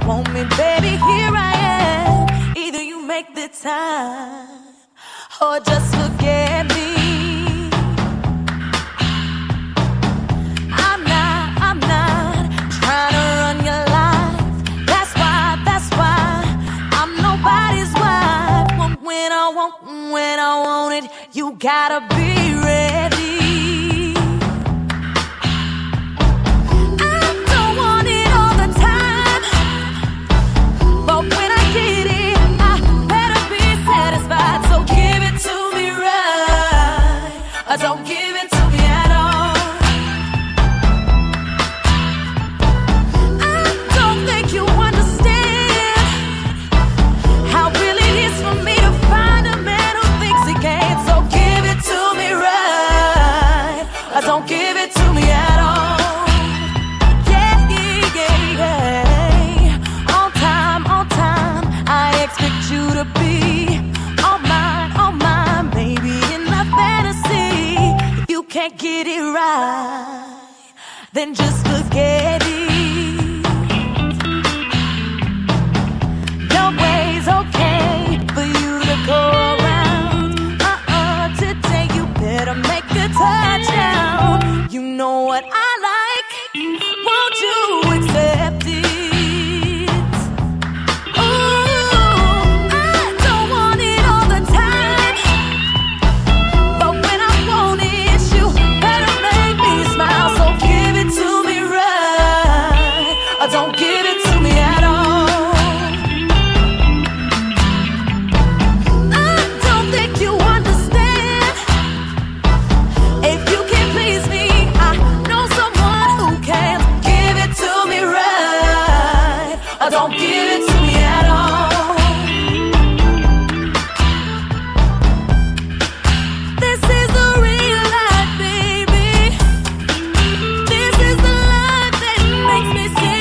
want me, baby, here I am. Either you make the time or just forget me. I'm not trying to run your life. That's why I'm nobody's wife. When I want it, you gotta be ready. Don't give it to me at all. I don't think you understand how really it is for me to find a man who thinks he can. So give it to me right. Don't give it to me at all. Yeah. On time, I expect you to be all mine, baby, in my fantasy. Can't get it right, then just forget it. No way's okay for you to go around. Today you better make a touchdown. You know what I like, won't you accept it? Don't give it to me at all. I don't think you understand. If you can't please me, I know someone who can. Give it to me right. Don't give it to me at all. This is the real life, baby. This is the life that makes me sing.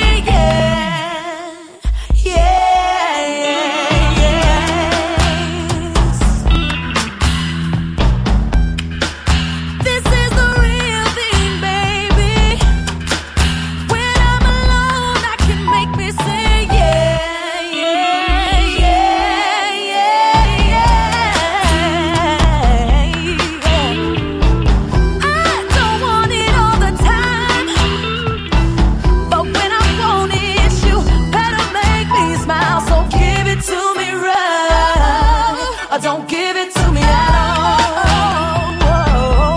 Don't give it to me at all.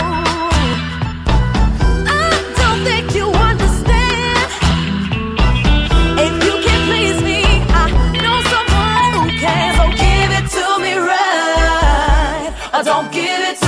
I don't think you understand. If you can't please me, I know someone who can. So give it to me right. Don't give it to me.